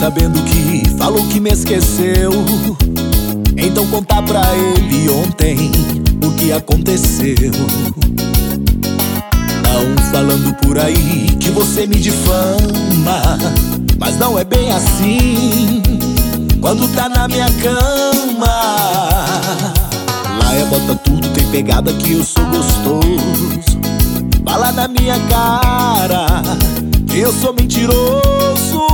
sabendo que falou que me esqueceu. Então contar pra ele ontem o que aconteceu. Não falando por aí que você me difama, mas não é bem assim quando tá na minha cama. Lá é bota tudo, tem pegada que eu sou gostoso. Fala na minha cara que eu sou mentiroso.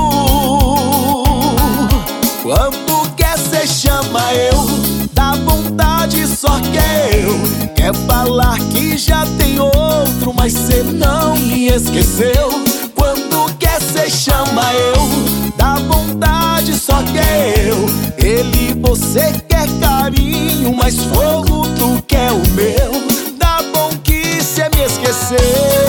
Quando quer cê chama eu, dá vontade só que eu. Quer falar que já tem outro, mas cê não me esqueceu. Quando quer cê chama eu, dá vontade só que eu. Ele você quer carinho, mas fogo tu quer o meu. Dá bom que cê me esqueceu.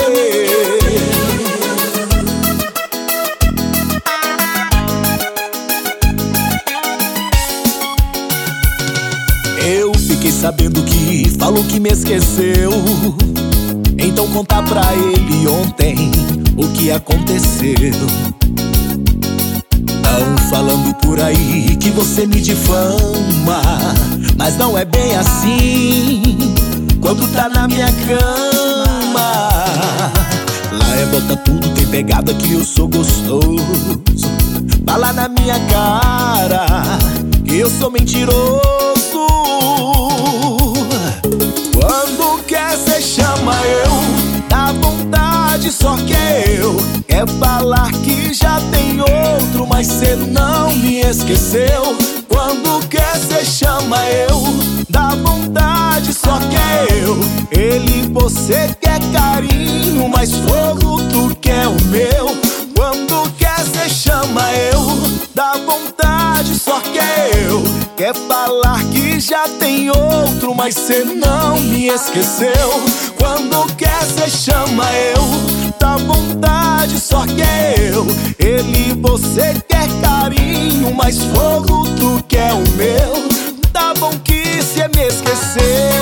Eu fiquei sabendo que falou que me esqueceu. Então contar pra ele ontem o que aconteceu. Não falando por aí que você me difama, mas não é bem assim quando tá na minha cama. Lá é bota tudo, tem pegada que eu sou gostoso. Fala na minha cara que eu sou mentiroso. Quando quer cê chama eu, dá vontade só que eu. Quer falar que já tem outro, mas cê não me esqueceu. Quando quer cê chama eu, dá vontade só que eu. Ele você quer carinho, mas fogo tu quer o meu. Quando quer cê chama eu, dá vontade só que eu. Quer falar que já tem outro, mas cê não me esqueceu. Quando quer cê chama eu, dá vontade só que eu. Ele você quer carinho, mas fogo tu quer o meu. Tá bom que cê me esqueceu.